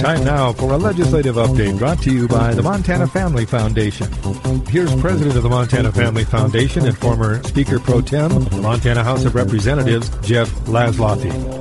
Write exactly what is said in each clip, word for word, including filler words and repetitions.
Time now for a legislative update brought to you by the Montana Family Foundation. Here's President of the Montana Family Foundation and former Speaker Pro Tem, the Montana House of Representatives, Jeff Laszloffy.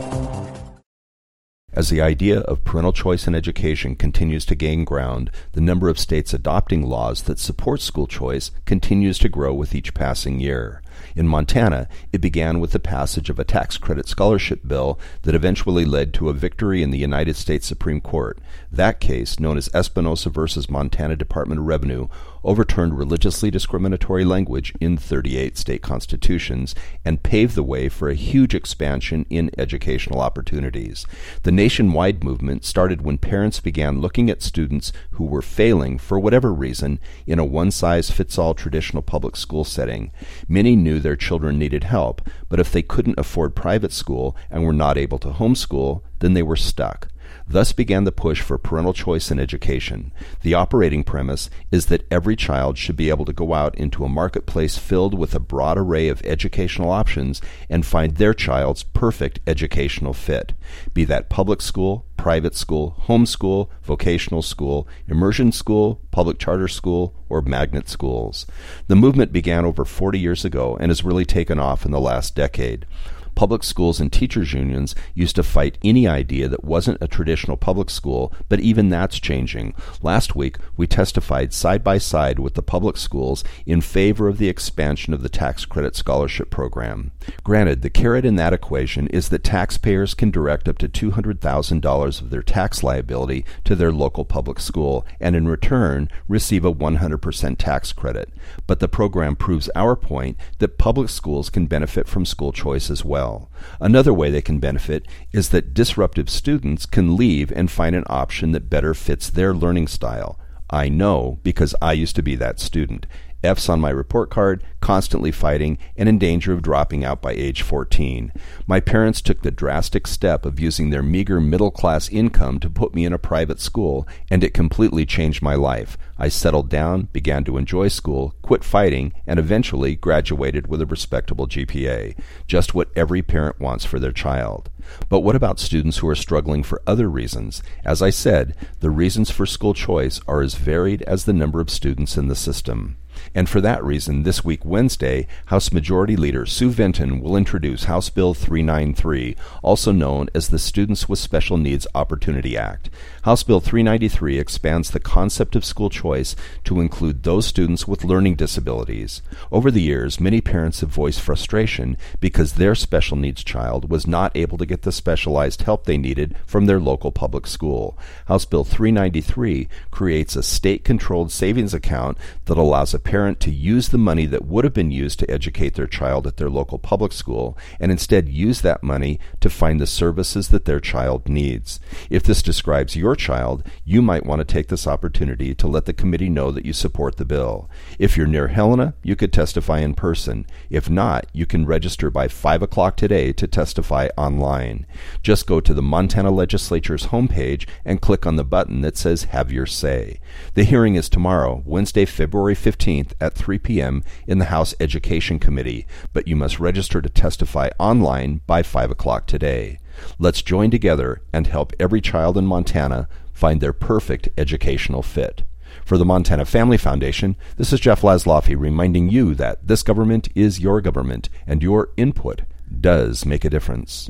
As the idea of parental choice in education continues to gain ground, the number of states adopting laws that support school choice continues to grow with each passing year. In Montana, it began with the passage of a tax credit scholarship bill that eventually led to a victory in the United States Supreme Court. That case, known as Espinosa versus Montana Department of Revenue, overturned religiously discriminatory language in thirty-eight state constitutions and paved the way for a huge expansion in educational opportunities. The nationwide movement started when parents began looking at students who were failing, for whatever reason, in a one-size-fits-all traditional public school setting. Many knew their children needed help, but if they couldn't afford private school and were not able to homeschool, then they were stuck. Thus began the push for parental choice in education. The operating premise is that every child should be able to go out into a marketplace filled with a broad array of educational options and find their child's perfect educational fit, be that public school, private school, homeschool, vocational school, immersion school, public charter school, or magnet schools. The movement began over forty years ago and has really taken off in the last decade. Public schools and teachers' unions used to fight any idea that wasn't a traditional public school, but even that's changing. Last week, we testified side by side with the public schools in favor of the expansion of the tax credit scholarship program. Granted, the carrot in that equation is that taxpayers can direct up to two hundred thousand dollars of their tax liability to their local public school and in return receive a one hundred percent tax credit. But the program proves our point that public schools can benefit from school choice as well. Another way they can benefit is that disruptive students can leave and find an option that better fits their learning style. I know because I used to be that student. F's on my report card, constantly fighting, and in danger of dropping out by age fourteen. My parents took the drastic step of using their meager middle-class income to put me in a private school, and it completely changed my life. I settled down, began to enjoy school, quit fighting, and eventually graduated with a respectable G P A. Just what every parent wants for their child. But what about students who are struggling for other reasons? As I said, the reasons for school choice are as varied as the number of students in the system. And for that reason, this week, Wednesday, House Majority Leader Sue Vinton will introduce House Bill three ninety-three, also known as the Students with Special Needs Opportunity Act. House Bill three ninety-three expands the concept of school choice to include those students with learning disabilities. Over the years, many parents have voiced frustration because their special needs child was not able to get the specialized help they needed from their local public school. House Bill three ninety-three creates a state-controlled savings account that allows a parent to use the money that would have been used to educate their child at their local public school and instead use that money to find the services that their child needs. If this describes your child, you might want to take this opportunity to let the committee know that you support the bill. If you're near Helena, you could testify in person. If not, you can register by five o'clock today to testify online. Just go to the Montana Legislature's homepage and click on the button that says Have Your Say. The hearing is tomorrow, Wednesday, February fifteenth at three p.m. in the House Education Committee, but you must register to testify online by five o'clock today. Let's join together and help every child in Montana find their perfect educational fit. For the Montana Family Foundation, this is Jeff Laszloffy reminding you that this government is your government and your input does make a difference.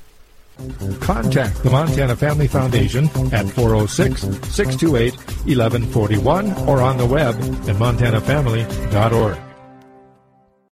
Contact the Montana Family Foundation at four oh six, six two eight, one one four one or on the web at montana family dot org.